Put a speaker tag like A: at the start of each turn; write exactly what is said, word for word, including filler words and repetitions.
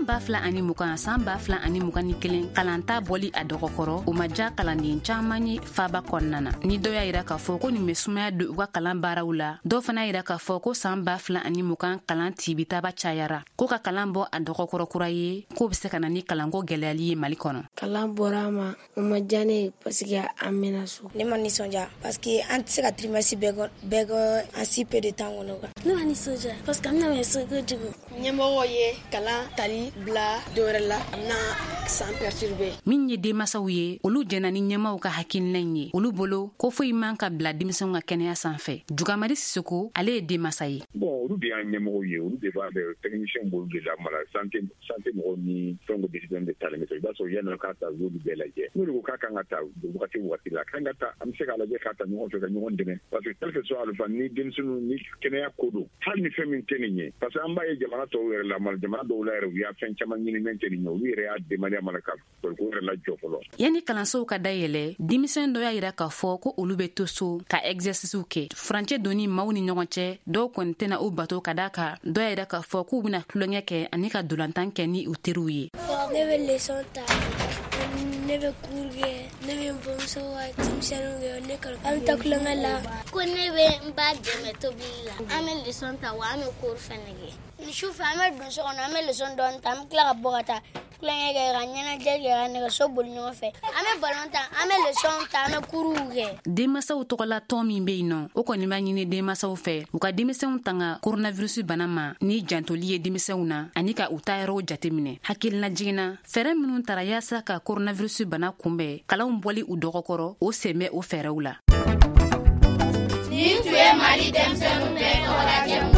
A: ba fila ani mukan san ba fila ani mukan ni kelen kalanta boli a dɔgɔkɔrɔ o ma ja kalanden caman ye faba kɔnɔna na ni dɔ y'a yira k'a fɔ ko nin bɛ sumaya don u ka kalan baaraw la dɔ fana yira k'a fɔ ko san ba fila ani mukan kalan tibitaba cayara ko ka kalan bɔ a dɔgɔkɔrɔ kura ye ko bɛ se ka na ni kalanko gɛlɛyali ye Mali kɔnɔ.
B: Kalan bɔra ma o ma ja ne parce que an mɛna so.
C: Ne ma nisɔndiya parce que an tɛ se ka trimestre bɛɛ kɛ en si peu de temps kɔnɔ.
B: Ne ma nisɔndiya parce que an bɛna so kojugu.
D: Ɲɛmɔgɔ ye kalan tali bila dɔwɛrɛ la a bɛna san perturber.
A: Min ye denmansaw ye olu jɛnna ni ɲɛmaaw ka hakilina ye olu bolo ko foyi man ka bila denmisɛnw ka kɛnɛya sanfɛ. Jugamadi Sisoko ale ye denmansa ye.
E: Bon olu de y'an ɲɛmɔgɔw ye olu de b'a bɛ technicien b'olu de lamara santé santé mɔgɔw ni fɛn ko décision de talen i b'a sɔrɔ yanni k'a ta olu bɛɛ lajɛ n'olu ko k'a kan ka ta wagati wagati la kan ka ta an bɛ se k'a lajɛ k'a ta ɲɔgɔn fɛ ka ɲɔgɔn dɛmɛ parce que tel que soit alpha ni denmisɛnninw ni kɛnɛya ko don hali ni fɛn min tɛ nin ye parce que an b'a ye jamana tɔw yɛrɛ la mali jamana dɔw la yɛrɛ u y'a fɛn caman ɲini min tɛ nin ye olu yɛrɛ y'a demandé mana ka ko yɛrɛ la jɔ fɔlɔ.
A: Yanni kalansow ka dayɛlɛ denmisɛn dɔ y'a yira k'a fɔ ko olu bɛ to so ka exercices kɛ furancɛ donni maaw ni ɲɔgɔn cɛ dɔw kɔni tɛna u bato ka da kan dɔ y'a yira k'a fɔ k'u bɛna tulonkɛ kɛ ani ka dolantan kɛ ni u teriw ye.
B: Ne bɛ leçon ta ne bɛ cours kɛ ne bɛ n bamuso ka denmisɛnninw kɛ ne ka an bɛ taa tulonkɛ la
F: ko ne bɛ n ba dɛmɛ tobili la an bɛ leçon ta wa an bɛ cours fana kɛ ni su fɛ an bɛ don so kɔnɔ an bɛ leçon dɔɔni ta an bɛ tila ka bɔ ka taa tulonkɛ kɛ ka ɲɛnajɛ kɛ ka nɛgɛso boli ɲɔgɔn fɛ an bɛ ballon ta an bɛ leçon ta an bɛ cours kɛ.
A: Denmansaw tɔgɔla tɔn min bɛ yen nɔ o kɔni b'a ɲini denmansaw fɛ u ka denmisɛnw tanga coronavirus bana ma ni jantoli ye denmisɛnw na ani ka u ta yɔrɔ jateminɛ hakilina jiginna fɛɛrɛ minnu tara yaasa ka coronavirus bana kunbɛn kalanw bɔli u dɔgɔkɔrɔ o sen bɛ o fɛɛrɛw la.
G: Ni tu ye Mali denmisɛnninw bɛɛ tɔgɔ lajɛ